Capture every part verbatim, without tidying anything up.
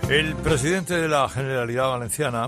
El presidente de la Generalidad Valenciana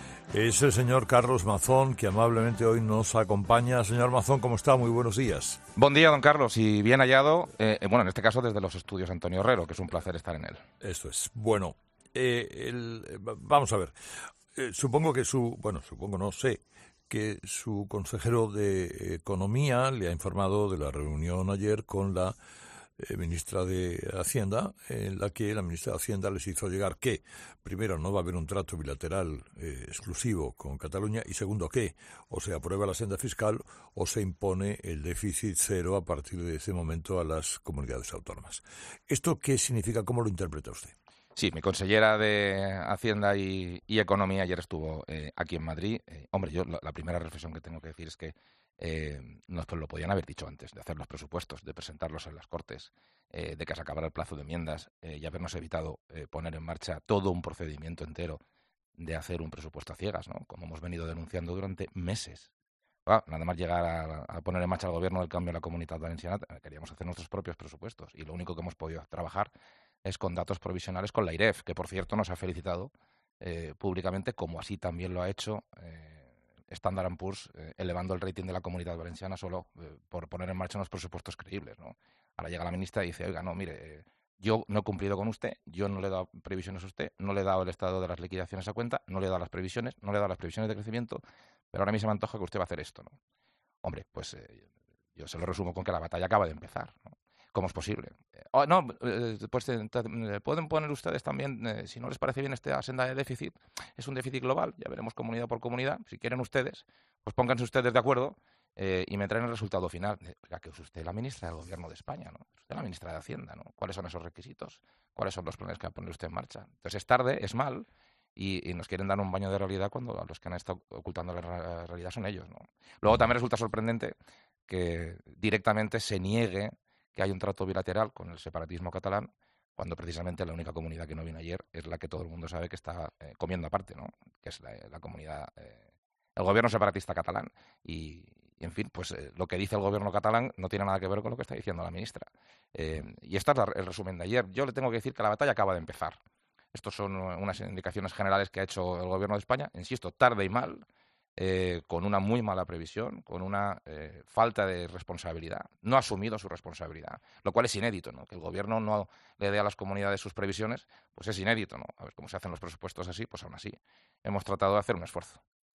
es el señor Carlos Mazón, que amablemente hoy nos acompaña. Señor Mazón, ¿cómo está? Muy buenos días. Buen día, don Carlos, y bien hallado, eh, bueno, en este caso desde los estudios Antonio Herrero, que es un placer estar en él. Esto es. Bueno, eh, el, vamos a ver. Eh, supongo que su, bueno, supongo, no sé, que su consejero de Economía le ha informado de la reunión ayer con la Eh, ministra de Hacienda, en la que la ministra de Hacienda les hizo llegar que, primero, no va a haber un trato bilateral eh, exclusivo con Cataluña, y segundo, que o se aprueba la senda fiscal o se impone el déficit cero a partir de ese momento a las comunidades autónomas. ¿Esto qué significa? ¿Cómo lo interpreta usted? Sí, mi consellera de Hacienda y, y Economía ayer estuvo eh, aquí en Madrid. Eh, hombre, yo la, la primera reflexión que tengo que decir es que eh, nos pues, lo podían haber dicho antes, de hacer los presupuestos, de presentarlos en las Cortes, eh, de que se acabara el plazo de enmiendas eh, y habernos evitado eh, poner en marcha todo un procedimiento entero de hacer un presupuesto a ciegas, ¿no? Como hemos venido denunciando durante meses. Ah, nada más llegar a, a poner en marcha el gobierno del cambio en la Comunidad Valenciana, queríamos hacer nuestros propios presupuestos y lo único que hemos podido trabajar es con datos provisionales con la I R E F, que por cierto nos ha felicitado eh, públicamente, como así también lo ha hecho eh, Standard and Poor's, eh, elevando el rating de la Comunidad Valenciana solo eh, por poner en marcha unos presupuestos creíbles, ¿no? Ahora llega la ministra y dice, oiga, no, mire, eh, yo no he cumplido con usted, yo no le he dado previsiones a usted, no le he dado el estado de las liquidaciones a cuenta, no le he dado las previsiones, no le he dado las previsiones de crecimiento, pero ahora a mí se me antoja que usted va a hacer esto, ¿no? Hombre, pues eh, yo se lo resumo con que la batalla acaba de empezar, ¿no? ¿Cómo es posible? Eh, oh, no, eh, pues eh, pueden poner ustedes también, eh, si no les parece bien esta senda de déficit, es un déficit global, ya veremos comunidad por comunidad, si quieren ustedes, pues pónganse ustedes de acuerdo eh, y me traen el resultado final. Oiga, que es usted la ministra del Gobierno de España, ¿no? Es usted la ministra de Hacienda, ¿no? ¿Cuáles son esos requisitos? ¿Cuáles son los planes que va a poner usted en marcha? Entonces es tarde, es mal, y, y nos quieren dar un baño de realidad cuando a los que han estado ocultando la realidad son ellos, ¿no? Luego también resulta sorprendente que directamente se niegue que hay un trato bilateral con el separatismo catalán, cuando precisamente la única comunidad que no vino ayer es la que todo el mundo sabe que está eh, comiendo aparte, ¿no? Que es la, la comunidad, eh, el gobierno separatista catalán. Y, y en fin, pues eh, lo que dice el gobierno catalán no tiene nada que ver con lo que está diciendo la ministra. Eh, y este es la, el resumen de ayer. Yo le tengo que decir que la batalla acaba de empezar. Estos son unas indicaciones generales que ha hecho el gobierno de España, insisto, tarde y mal, Eh, con una muy mala previsión, con una eh, falta de responsabilidad. No ha asumido su responsabilidad, lo cual es inédito, ¿no? Que el gobierno no le dé a las comunidades sus previsiones, pues es inédito, ¿no? A ver cómo se hacen los presupuestos así, pues aún así hemos tratado de hacer un esfuerzo.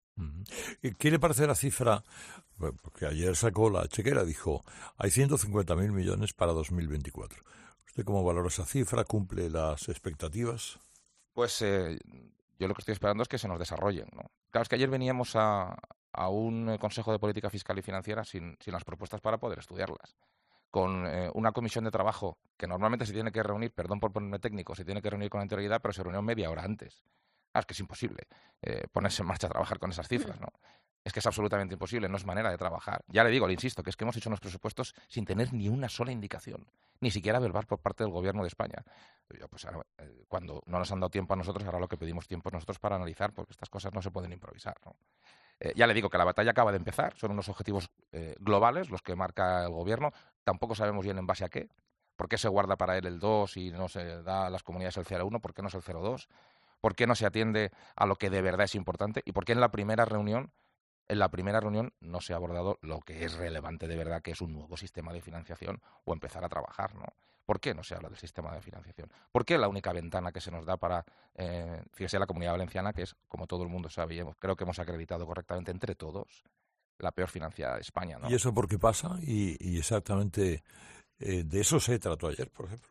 ¿Qué le parece la cifra? Porque ayer sacó la chequera, dijo, hay ciento cincuenta mil millones para dos mil veinticuatro. ¿Usted cómo valora esa cifra? ¿Cumple las expectativas? Pues eh, yo lo que estoy esperando es que se nos desarrollen, ¿no? Claro, es que ayer veníamos a, a un Consejo de Política Fiscal y Financiera sin, sin las propuestas para poder estudiarlas, con eh, una comisión de trabajo que normalmente se tiene que reunir, perdón por ponerme técnico, se tiene que reunir con anterioridad, pero se reunió media hora antes. Ah, es que es imposible eh, ponerse en marcha a trabajar con esas cifras, ¿no? Es que es absolutamente imposible, no es manera de trabajar. Ya le digo, le insisto, que es que hemos hecho unos presupuestos sin tener ni una sola indicación, ni siquiera verbal por parte del Gobierno de España. Yo, pues, ahora, eh, cuando no nos han dado tiempo a nosotros, ahora lo que pedimos tiempo nosotros para analizar, porque estas cosas no se pueden improvisar, ¿no? Eh, ya le digo que la batalla acaba de empezar, son unos objetivos eh, globales los que marca el Gobierno, tampoco sabemos bien en base a qué, por qué se guarda para él el dos y no se da a las comunidades el cero coma uno, por qué no es el cero coma dos, por qué no se atiende a lo que de verdad es importante y por qué en la primera reunión En la primera reunión no se ha abordado lo que es relevante de verdad, que es un nuevo sistema de financiación o empezar a trabajar, ¿no? ¿Por qué no se habla del sistema de financiación? ¿Por qué la única ventana que se nos da para, eh, fíjese, la Comunidad Valenciana, que es, como todo el mundo sabe, y hemos, creo que hemos acreditado correctamente entre todos, la peor financiada de España, ¿no? ¿Y eso por qué pasa? Y, y exactamente eh, de eso se trató ayer, por ejemplo.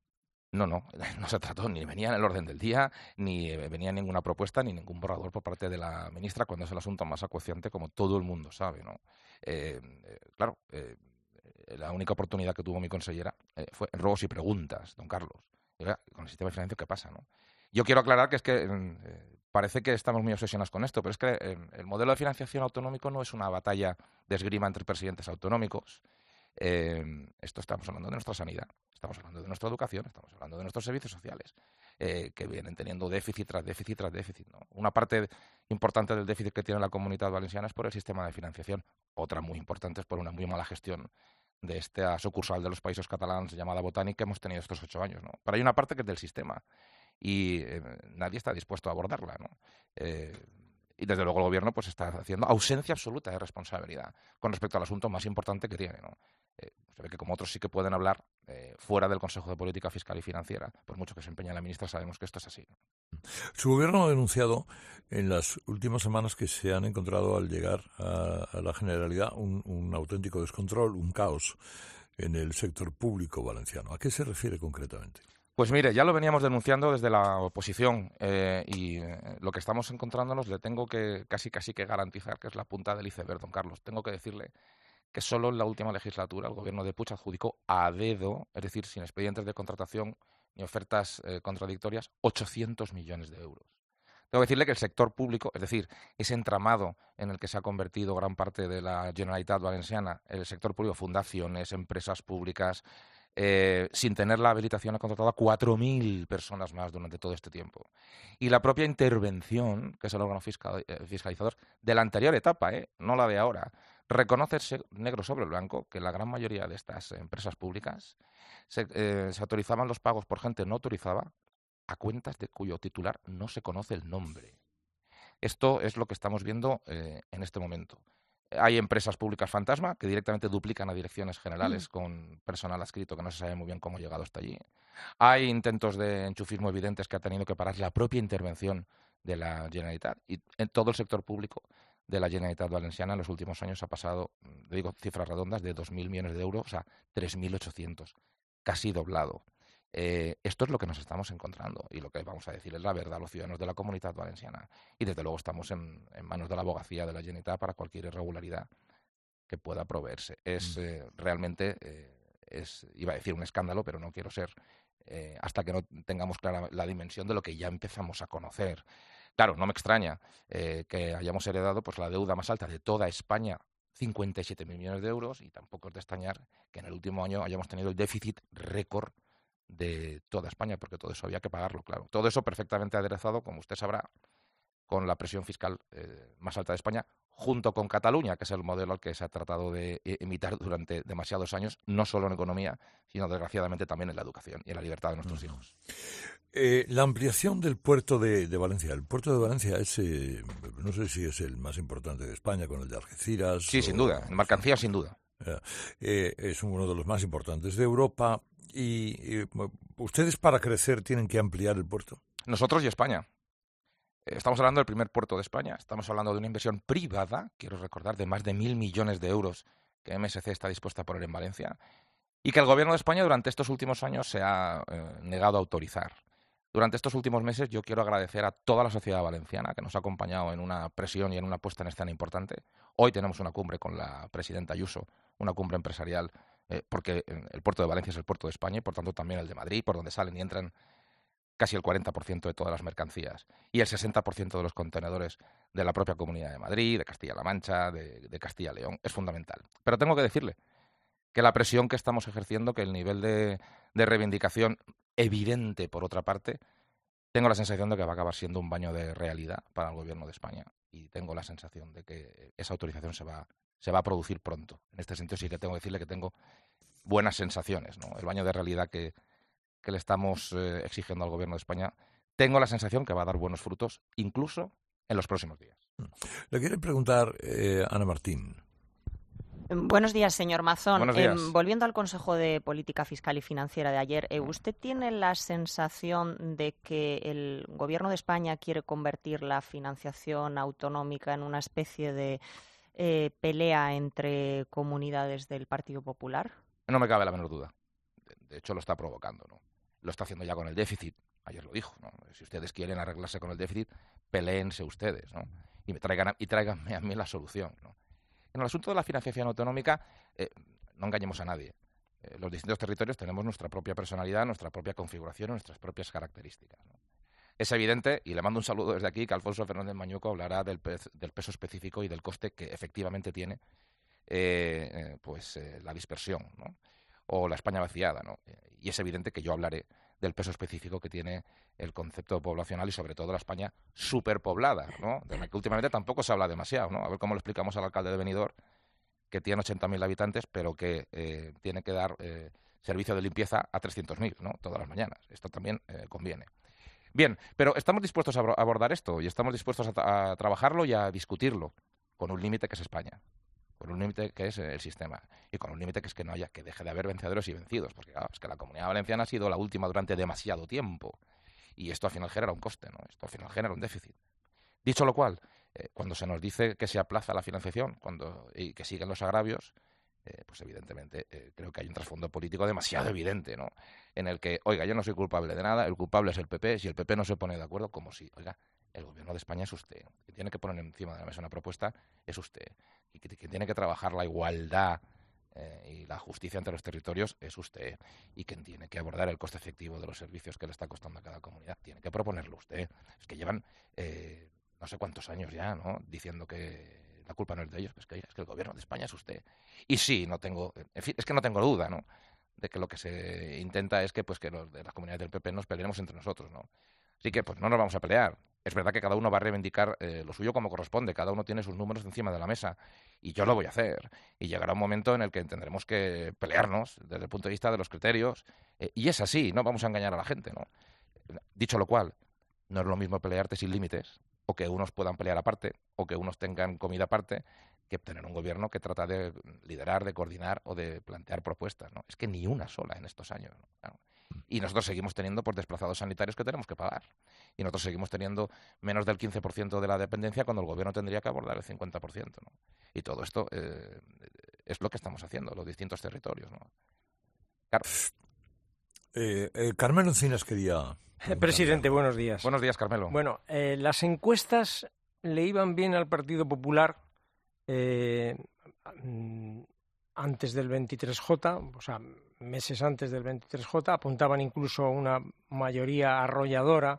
No, no, no se trató, ni venía en el orden del día, ni venía ninguna propuesta, ni ningún borrador por parte de la ministra, cuando es el asunto más acuciante, como todo el mundo sabe, ¿no? Eh, eh, claro, eh, la única oportunidad que tuvo mi consellera eh, fue en ruegos y preguntas, don Carlos. Y, oiga, con el sistema de financiación, ¿qué pasa, no? Yo quiero aclarar que es que eh, parece que estamos muy obsesionados con esto, pero es que eh, el modelo de financiación autonómico no es una batalla de esgrima entre presidentes autonómicos. Eh, esto estamos hablando de nuestra sanidad, estamos hablando de nuestra educación, estamos hablando de nuestros servicios sociales, eh, que vienen teniendo déficit tras déficit tras déficit, ¿no? Una parte importante del déficit que tiene la Comunidad Valenciana es por el sistema de financiación, otra muy importante es por una muy mala gestión de esta sucursal de los Països Catalans llamada Botànic que hemos tenido estos ocho años, ¿no? Pero hay una parte que es del sistema. y eh, nadie está dispuesto a abordarla, ¿no? Eh, y desde luego el gobierno pues está haciendo ausencia absoluta de responsabilidad con respecto al asunto más importante que tiene, ¿no? Eh, se ve que como otros sí que pueden hablar eh, fuera del Consejo de Política Fiscal y Financiera, por mucho que se empeñe la ministra, sabemos que esto es así, ¿no? Su gobierno ha denunciado en las últimas semanas que se han encontrado al llegar a, a la Generalidad un, un auténtico descontrol, un caos en el sector público valenciano. ¿A qué se refiere concretamente? Pues mire, ya lo veníamos denunciando desde la oposición eh, y eh, lo que estamos encontrándonos le tengo que casi casi que garantizar que es la punta del iceberg, don Carlos. Tengo que decirle que solo en la última legislatura el gobierno de Puig adjudicó a dedo, es decir, sin expedientes de contratación ni ofertas eh, contradictorias, ochocientos millones de euros. Tengo que decirle que el sector público, es decir, ese entramado en el que se ha convertido gran parte de la Generalitat Valenciana, el sector público, fundaciones, empresas públicas, eh, sin tener la habilitación ha contratado a cuatro mil personas más durante todo este tiempo. Y la propia intervención, que es el órgano fiscal, eh, fiscalizador de la anterior etapa, eh, no la de ahora, reconoce negro sobre blanco que la gran mayoría de estas empresas públicas se, eh, se autorizaban los pagos por gente no autorizada a cuentas de cuyo titular no se conoce el nombre. Esto es lo que estamos viendo eh, en este momento. Hay empresas públicas fantasma que directamente duplican a direcciones generales mm. con personal adscrito que no se sabe muy bien cómo ha llegado hasta allí. Hay intentos de enchufismo evidentes que ha tenido que parar la propia intervención de la Generalitat. Y en todo el sector público de la Generalitat Valenciana en los últimos años ha pasado, digo cifras redondas, de dos mil millones de euros a tres mil ochocientos, casi doblado. Eh, esto es lo que nos estamos encontrando y lo que vamos a decir es la verdad a los ciudadanos de la Comunitat Valenciana. Y desde luego estamos en, en manos de la abogacía de la Generalitat para cualquier irregularidad que pueda proveerse. Es eh, realmente, eh, es, iba a decir un escándalo, pero no quiero ser, eh, hasta que no tengamos clara la dimensión de lo que ya empezamos a conocer. Claro, no me extraña eh, que hayamos heredado pues, la deuda más alta de toda España, cincuenta y siete mil millones de euros, y tampoco es de extrañar que en el último año hayamos tenido el déficit récord de toda España, porque todo eso había que pagarlo, claro. Todo eso perfectamente aderezado, como usted sabrá, con la presión fiscal eh, más alta de España, junto con Cataluña, que es el modelo al que se ha tratado de imitar durante demasiados años, no solo en economía, sino desgraciadamente también en la educación y en la libertad de nuestros uh-huh. hijos. Eh, la ampliación del puerto de, de Valencia. El puerto de Valencia es, eh, no sé si es el más importante de España, con el de Algeciras. Sí, o, sin duda. En mercancía, sin duda. Eh, es uno de los más importantes de Europa. Y, y ustedes para crecer tienen que ampliar el puerto. Nosotros y España. Estamos hablando del primer puerto de España. Estamos hablando de una inversión privada, quiero recordar, de más de mil millones de euros que M S C está dispuesta a poner en Valencia y que el Gobierno de España durante estos últimos años se ha eh, negado a autorizar. Durante estos últimos meses yo quiero agradecer a toda la sociedad valenciana que nos ha acompañado en una presión y en una puesta en escena importante. Hoy tenemos una cumbre con la presidenta Ayuso, una cumbre empresarial, eh, porque el puerto de Valencia es el puerto de España y por tanto también el de Madrid, por donde salen y entran casi el cuarenta por ciento de todas las mercancías y el sesenta por ciento de los contenedores de la propia Comunidad de Madrid, de Castilla-La Mancha, de, de Castilla-León. Es fundamental. Pero tengo que decirle que la presión que estamos ejerciendo, que el nivel de, de reivindicación evidente, por otra parte, tengo la sensación de que va a acabar siendo un baño de realidad para el Gobierno de España y tengo la sensación de que esa autorización se va, se va a producir pronto. En este sentido sí que tengo que decirle que tengo buenas sensaciones, ¿no? El baño de realidad que, que le estamos eh, exigiendo al Gobierno de España, tengo la sensación que va a dar buenos frutos, incluso en los próximos días. Le quiero preguntar, eh, Ana Martín. Buenos días, señor Mazón. Buenos días. Eh, volviendo al Consejo de Política Fiscal y Financiera de ayer, eh, ¿usted tiene la sensación de que el Gobierno de España quiere convertir la financiación autonómica en una especie de eh, pelea entre comunidades del Partido Popular? No me cabe la menor duda. De hecho, lo está provocando, ¿no? Lo está haciendo ya con el déficit. Ayer lo dijo, ¿no? Si ustedes quieren arreglarse con el déficit, peléense ustedes, ¿no? Y me traigan a, y tráiganme a mí la solución, ¿no? En el asunto de la financiación autonómica, eh, no engañemos a nadie. Eh, los distintos territorios tenemos nuestra propia personalidad, nuestra propia configuración, nuestras propias características, ¿no? Es evidente, y le mando un saludo desde aquí, que Alfonso Fernández Mañuco hablará del, pe del peso específico y del coste que efectivamente tiene eh, eh, pues, eh, la dispersión, ¿no? O la España vaciada, ¿no? Y es evidente que yo hablaré del peso específico que tiene el concepto poblacional y sobre todo la España superpoblada, ¿no? De la que últimamente tampoco se habla demasiado, ¿no? A ver cómo le explicamos al alcalde de Benidorm, que tiene ochenta mil habitantes, pero que eh, tiene que dar eh, servicio de limpieza a trescientos mil, ¿no? Todas las mañanas. Esto también eh, conviene. Bien, pero estamos dispuestos a abordar esto y estamos dispuestos a, a trabajarlo y a discutirlo con un límite que es España, con un límite que es el sistema y con un límite que es que no haya, que deje de haber vencedores y vencidos, porque claro, es que la Comunidad Valenciana ha sido la última durante demasiado tiempo y esto al final genera un coste, ¿no? Esto al final genera un déficit. Dicho lo cual, eh, cuando se nos dice que se aplaza la financiación cuando, y que siguen los agravios, eh, pues evidentemente eh, creo que hay un trasfondo político demasiado evidente, ¿no? En el que, oiga, yo no soy culpable de nada, el culpable es el P P, si el P P no se pone de acuerdo, como si, oiga, el gobierno de España es usted, quien tiene que poner encima de la mesa una propuesta es usted, y quien tiene que trabajar la igualdad eh, y la justicia entre los territorios es usted, y quien tiene que abordar el coste efectivo de los servicios que le está costando a cada comunidad tiene que proponerlo usted. Es que llevan eh, no sé cuántos años ya, ¿no?, diciendo que la culpa no es de ellos, es que, es que el gobierno de España es usted. Y sí, no tengo, en fin, es que no tengo duda, ¿no?, de que lo que se intenta es que pues que los de las comunidades del P P nos peleemos entre nosotros, ¿no? Así que pues no nos vamos a pelear. Es verdad que cada uno va a reivindicar eh, lo suyo como corresponde, cada uno tiene sus números encima de la mesa y yo lo voy a hacer. Y llegará un momento en el que tendremos que pelearnos desde el punto de vista de los criterios eh, y es así, no vamos a engañar a la gente, ¿no? Dicho lo cual, no es lo mismo pelearte sin límites o que unos puedan pelear aparte o que unos tengan comida aparte que tener un gobierno que trata de liderar, de coordinar o de plantear propuestas, ¿no? Es que ni una sola en estos años, ¿no? Claro. Y nosotros seguimos teniendo por desplazados sanitarios que tenemos que pagar. Y nosotros seguimos teniendo menos del quince por ciento de la dependencia cuando el gobierno tendría que abordar el cincuenta por ciento, ¿no? Y todo esto eh, es lo que estamos haciendo, los distintos territorios, ¿no? Claro. Eh, eh, Carmelo Encinas quería... Presidente, buenos días. Buenos días, Carmelo. Bueno, eh, las encuestas le iban bien al Partido Popular eh, antes del veintitrés J, o sea, meses antes del veintitrés J, apuntaban incluso a una mayoría arrolladora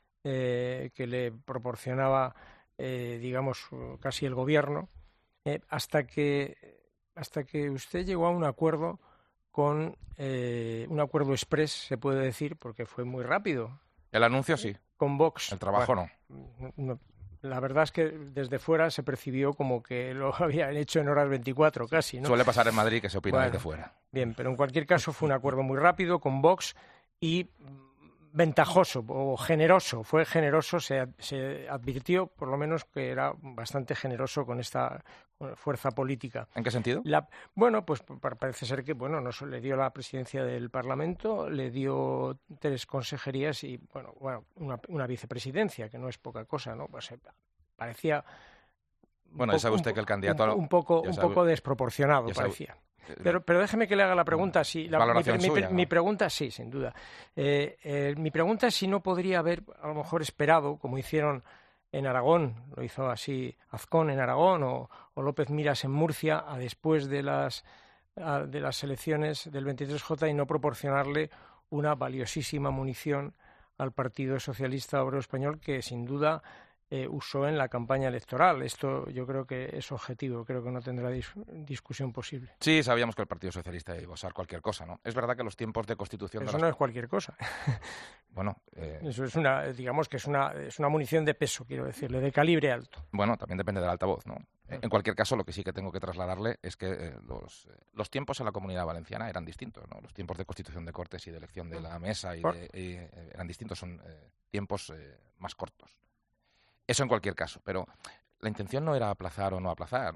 eh, que le proporcionaba, eh, digamos, casi el gobierno, eh, hasta que hasta que usted llegó a un acuerdo con eh, un acuerdo express, se puede decir, porque fue muy rápido. El anuncio sí. Con Vox. El trabajo bueno, no. no. La verdad es que desde fuera se percibió como que lo habían hecho en horas veinticuatro casi, ¿no? Suele pasar en Madrid que se opina bueno, desde fuera. Bien, pero en cualquier caso fue un acuerdo muy rápido con Vox y ventajoso o generoso. Fue generoso, se, se advirtió por lo menos que era bastante generoso con esta fuerza política. ¿En qué sentido? La, bueno, pues parece ser que bueno, no solo le dio la presidencia del Parlamento, le dio tres consejerías y bueno, bueno una, una vicepresidencia, que no es poca cosa, ¿no? Pues parecía bueno, ya sabe usted que el candidato un, un poco un sabe, poco desproporcionado parecía. Pero, pero déjeme que le haga la pregunta. Si la, mi, mi, suya, ¿no? mi pregunta, sí, sin duda. Eh, eh, mi pregunta es si no podría haber, a lo mejor, esperado, como hicieron en Aragón, lo hizo así Azcón en Aragón o, o López Miras en Murcia, a después de las, a, de las elecciones del veintitrés J y no proporcionarle una valiosísima munición al Partido Socialista Obrero Español que, sin duda, Eh, usó en la campaña electoral. Esto yo creo que es objetivo, creo que no tendrá dis discusión posible. Sí, sabíamos que el Partido Socialista iba a usar cualquier cosa, ¿no? Es verdad que los tiempos de constitución... Eso de las... no es cualquier cosa. Bueno... Eh... Eso es una, digamos que es una, es una munición de peso, quiero decirle, de calibre alto. Bueno, también depende del altavoz, ¿no? Eh, en cualquier caso, lo que sí que tengo que trasladarle es que eh, los, eh, los tiempos en la Comunidad Valenciana eran distintos, ¿no? Los tiempos de constitución de Cortes y de elección de la mesa y de, y, eh, eran distintos, son eh, tiempos eh, más cortos. Eso en cualquier caso, pero la intención no era aplazar o no aplazar.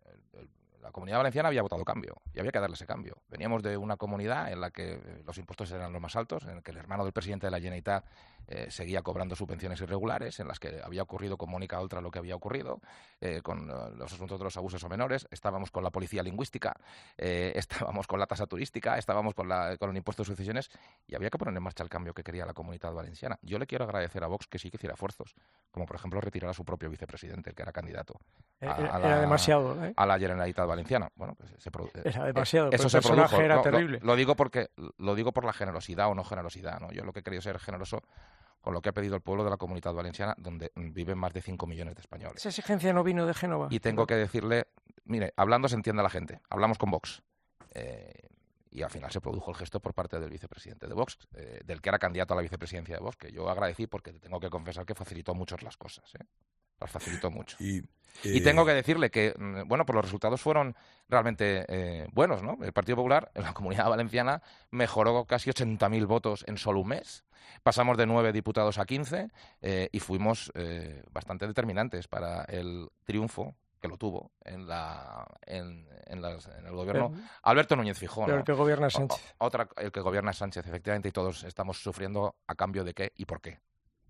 La Comunidad Valenciana había votado cambio y había que darle ese cambio. Veníamos de una comunidad en la que los impuestos eran los más altos, en la que el hermano del presidente de la Generalitat eh, seguía cobrando subvenciones irregulares, en las que había ocurrido con Mónica Oltra lo que había ocurrido, eh, con uh, los asuntos de los abusos a menores, estábamos con la policía lingüística, eh, estábamos con la tasa turística, estábamos con, la, con el impuesto de sucesiones y había que poner en marcha el cambio que quería la Comunidad Valenciana. Yo le quiero agradecer a Vox que sí que hiciera esfuerzos, como por ejemplo retirar a su propio vicepresidente, el que era candidato. A, era, a la, era demasiado, ¿eh? A la Generalitat Valenciana. Bueno, pues se era demasiado, eh, eso se el personaje produjo. Era lo, terrible. Lo, lo digo porque lo digo por la generosidad o no generosidad, ¿no? Yo lo que he querido ser generoso con lo que ha pedido el pueblo de la Comunidad Valenciana, donde viven más de cinco millones de españoles. Esa exigencia no vino de Génova. Y tengo que decirle, mire, hablando se entiende a la gente. Hablamos con Vox. Eh, y al final se produjo el gesto por parte del vicepresidente de Vox, eh, del que era candidato a la vicepresidencia de Vox, que yo agradecí porque tengo que confesar que facilitó mucho las cosas, ¿eh? las facilitó mucho. Y, eh... y tengo que decirle que, bueno, pues los resultados fueron realmente eh, buenos, ¿no? El Partido Popular en la Comunidad Valenciana mejoró casi ochenta mil votos en solo un mes. Pasamos de nueve diputados a quince eh, y fuimos eh, bastante determinantes para el triunfo que lo tuvo en la en, en, las, en el gobierno pero, Alberto Núñez Feijóo. Pero ¿no? El que gobierna es Sánchez. O, otra, el que gobierna es Sánchez, efectivamente, y todos estamos sufriendo a cambio de qué y por qué.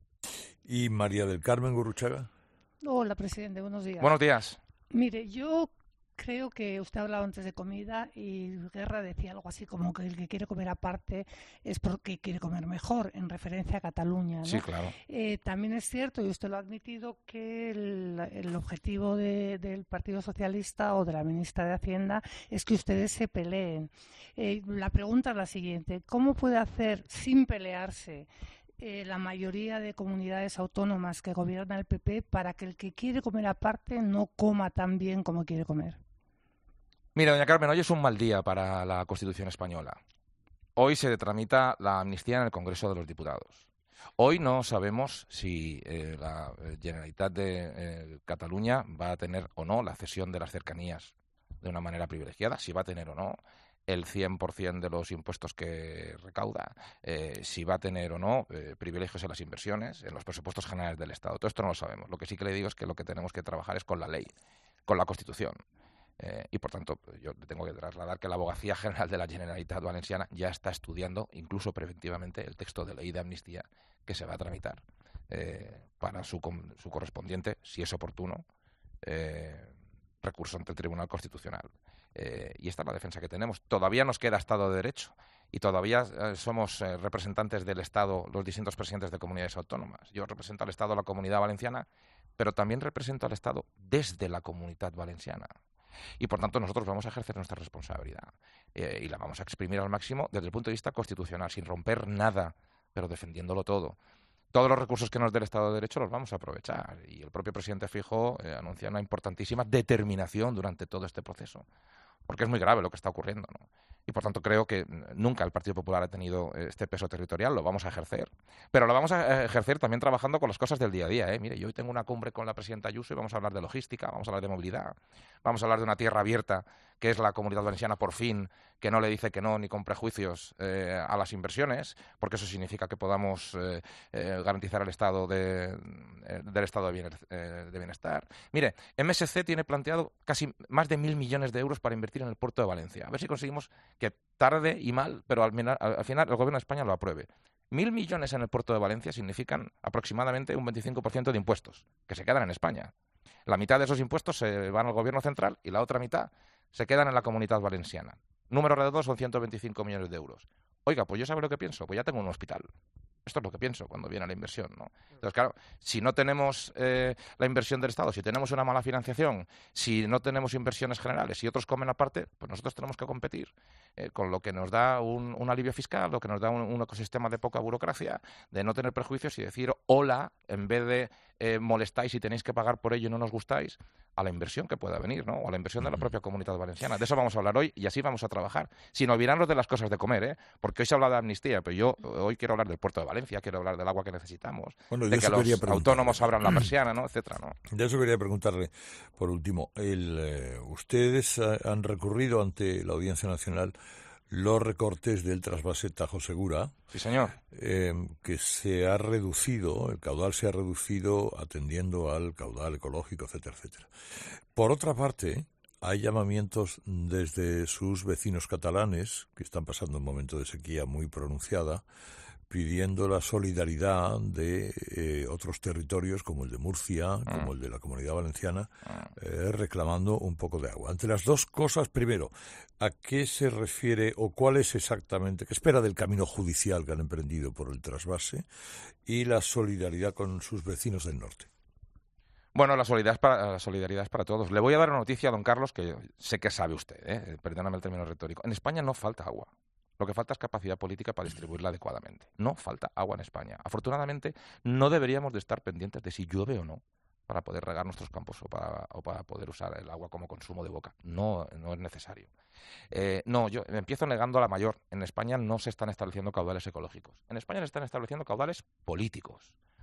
¿Y María del Carmen Gurruchaga? Hola, presidente, buenos días. Buenos días. Mire, yo creo que usted ha hablado antes de comida y Guerra decía algo así como que el que quiere comer aparte es porque quiere comer mejor, en referencia a Cataluña, ¿no? Sí, claro. Eh, también es cierto, y usted lo ha admitido, que el, el objetivo de, del Partido Socialista o de la ministra de Hacienda es que ustedes se peleen. Eh, la pregunta es la siguiente: ¿cómo puede hacer sin pelearse Eh, la mayoría de comunidades autónomas que gobierna el P P para que el que quiere comer aparte no coma tan bien como quiere comer? Mira, doña Carmen, hoy es un mal día para la Constitución española. Hoy se tramita la amnistía en el Congreso de los Diputados. Hoy no sabemos si eh, la Generalitat de eh, Cataluña va a tener o no la cesión de las cercanías de una manera privilegiada, si va a tener o no el cien por ciento de los impuestos que recauda, eh, si va a tener o no eh, privilegios en las inversiones, en los presupuestos generales del Estado. Todo esto no lo sabemos. Lo que sí que le digo es que lo que tenemos que trabajar es con la ley, con la Constitución. Eh, y, por tanto, yo le tengo que trasladar que la Abogacía General de la Generalitat Valenciana ya está estudiando, incluso preventivamente, el texto de ley de amnistía que se va a tramitar eh, para su, su correspondiente, si es oportuno, eh, recurso ante el Tribunal Constitucional. Eh, y esta es la defensa que tenemos. Todavía nos queda Estado de Derecho y todavía eh, somos eh, representantes del Estado, los distintos presidentes de comunidades autónomas. Yo represento al Estado de la Comunidad Valenciana, pero también represento al Estado desde la Comunidad Valenciana. Y, por tanto, nosotros vamos a ejercer nuestra responsabilidad eh, y la vamos a exprimir al máximo desde el punto de vista constitucional, sin romper nada, pero defendiéndolo todo. Todos los recursos que nos dé el Estado de Derecho los vamos a aprovechar. Y el propio presidente Feijóo eh, anuncia una importantísima determinación durante todo este proceso, porque es muy grave lo que está ocurriendo, ¿no? Y, por tanto, creo que nunca el Partido Popular ha tenido este peso territorial, lo vamos a ejercer. Pero lo vamos a ejercer también trabajando con las cosas del día a día, ¿eh? Mire, yo hoy tengo una cumbre con la presidenta Ayuso y vamos a hablar de logística, vamos a hablar de movilidad, vamos a hablar de una tierra abierta, que es la Comunidad Valenciana, por fin, que no le dice que no ni con prejuicios eh, a las inversiones, porque eso significa que podamos eh, eh, garantizar el estado de, eh, del estado de, bienes, eh, de bienestar. Mire, M S C tiene planteado casi más de mil millones de euros para invertir en el puerto de Valencia. A ver si conseguimos que tarde y mal, pero al, al final el Gobierno de España lo apruebe. Mil millones en el puerto de Valencia significan aproximadamente un veinticinco por ciento de impuestos que se quedan en España. La mitad de esos impuestos se van al Gobierno central y la otra mitad se quedan en la Comunidad Valenciana. Número redondo son ciento veinticinco millones de euros. Oiga, pues yo sabe lo que pienso, pues ya tengo un hospital. Esto es lo que pienso cuando viene la inversión, ¿no? Entonces, claro, si no tenemos eh, la inversión del Estado, si tenemos una mala financiación, si no tenemos inversiones generales y otros comen aparte, pues nosotros tenemos que competir eh, con lo que nos da un, un alivio fiscal, lo que nos da un, un ecosistema de poca burocracia, de no tener prejuicios y decir hola, en vez de eh, molestáis y tenéis que pagar por ello y no nos gustáis, a la inversión que pueda venir, ¿no? O a la inversión de la propia Comunidad Valenciana. De eso vamos a hablar hoy y así vamos a trabajar. Sin olvidarnos de las cosas de comer, ¿eh? Porque hoy se habla de amnistía, pero yo hoy quiero hablar del puerto de Valencia, quiero hablar del agua que necesitamos, bueno, de que los autónomos abran la persiana, ¿no? Etcétera, ¿no? De eso quería preguntarle, por último, el, eh, ustedes han recurrido ante la Audiencia Nacional los recortes del trasvase Tajo Segura. Sí, señor. Eh, que se ha reducido, el caudal se ha reducido atendiendo al caudal ecológico, etcétera, etcétera. Por otra parte, hay llamamientos desde sus vecinos catalanes, que están pasando un momento de sequía muy pronunciada, pidiendo la solidaridad de eh, otros territorios como el de Murcia, mm. como el de la Comunidad Valenciana, eh, reclamando un poco de agua. Ante las dos cosas, primero, ¿a qué se refiere o cuál es exactamente, qué espera del camino judicial que han emprendido por el trasvase y la solidaridad con sus vecinos del norte? Bueno, la solidaridad, es para, la solidaridad es para todos. Le voy a dar una noticia, don Carlos, que sé que sabe usted, ¿eh? Perdóname el término retórico. En España no falta agua. Lo que falta es capacidad política para distribuirla adecuadamente. No falta agua en España. Afortunadamente, no deberíamos de estar pendientes de si llueve o no para poder regar nuestros campos o para, o para poder usar el agua como consumo de boca. No, no es necesario. Eh, no, yo empiezo negando a la mayor. En España no se están estableciendo caudales ecológicos. En España se están estableciendo caudales políticos.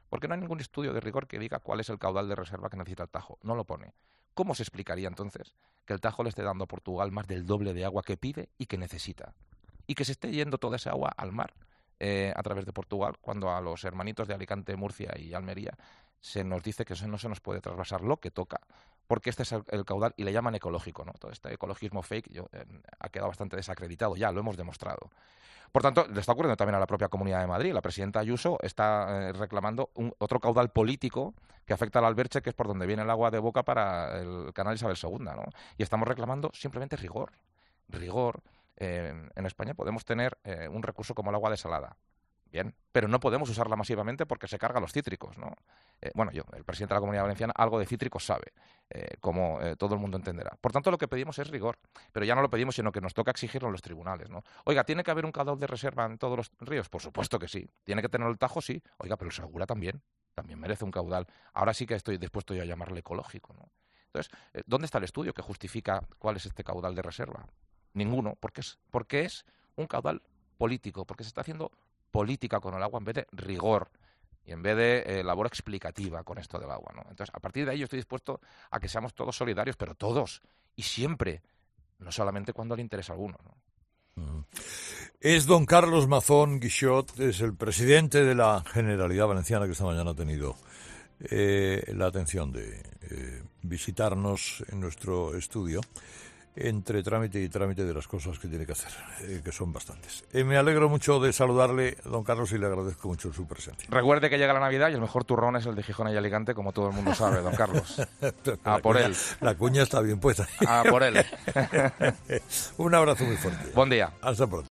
Porque no hay ningún estudio de rigor que diga cuál es el caudal de reserva que necesita el Tajo. No lo pone. ¿Cómo se explicaría entonces que el Tajo le esté dando a Portugal más del doble de agua que pide y que necesita? Y que se esté yendo toda esa agua al mar eh, a través de Portugal, cuando a los hermanitos de Alicante, Murcia y Almería se nos dice que eso no se nos puede trasvasar lo que toca, porque este es el, el caudal, y le llaman ecológico, ¿no? Todo este ecologismo fake yo, eh, ha quedado bastante desacreditado, ya lo hemos demostrado. Por tanto, le está ocurriendo también a la propia Comunidad de Madrid. La presidenta Ayuso está eh, reclamando un, otro caudal político que afecta al Alberche, que es por donde viene el agua de boca para el canal Isabel segunda, ¿no? Y estamos reclamando simplemente rigor. Rigor. Eh, en España podemos tener eh, un recurso como el agua desalada. Bien, pero no podemos usarla masivamente porque se carga los cítricos, ¿no? Eh, bueno, yo, el presidente de la Comunidad Valenciana, algo de cítricos sabe, eh, como eh, todo el mundo entenderá. Por tanto, lo que pedimos es rigor, pero ya no lo pedimos, sino que nos toca exigirlo en los tribunales, ¿no? Oiga, ¿tiene que haber un caudal de reserva en todos los ríos? Por supuesto que sí. ¿Tiene que tener el Tajo? Sí. Oiga, pero el Segura también, también merece un caudal. Ahora sí que estoy dispuesto yo a llamarle ecológico, ¿no? Entonces, eh, ¿dónde está el estudio que justifica cuál es este caudal de reserva? Ninguno, porque es, porque es un caudal político, porque se está haciendo política con el agua en vez de rigor y en vez de eh, labor explicativa con esto del agua, ¿no? Entonces, a partir de ahí yo estoy dispuesto a que seamos todos solidarios, pero todos y siempre, no solamente cuando le interesa a alguno, ¿no? Es don Carlos Mazón Guixot, es el presidente de la Generalidad Valenciana, que esta mañana ha tenido eh, la atención de eh, visitarnos en nuestro estudio, entre trámite y trámite de las cosas que tiene que hacer, eh, que son bastantes. Eh, me alegro mucho de saludarle, don Carlos, y le agradezco mucho su presencia. Recuerde que llega la Navidad y el mejor turrón es el de Gijón y Alicante, como todo el mundo sabe, don Carlos. A por cuña, él. La cuña está bien puesta. A por él. Un abrazo muy fuerte. Buen día. Hasta pronto.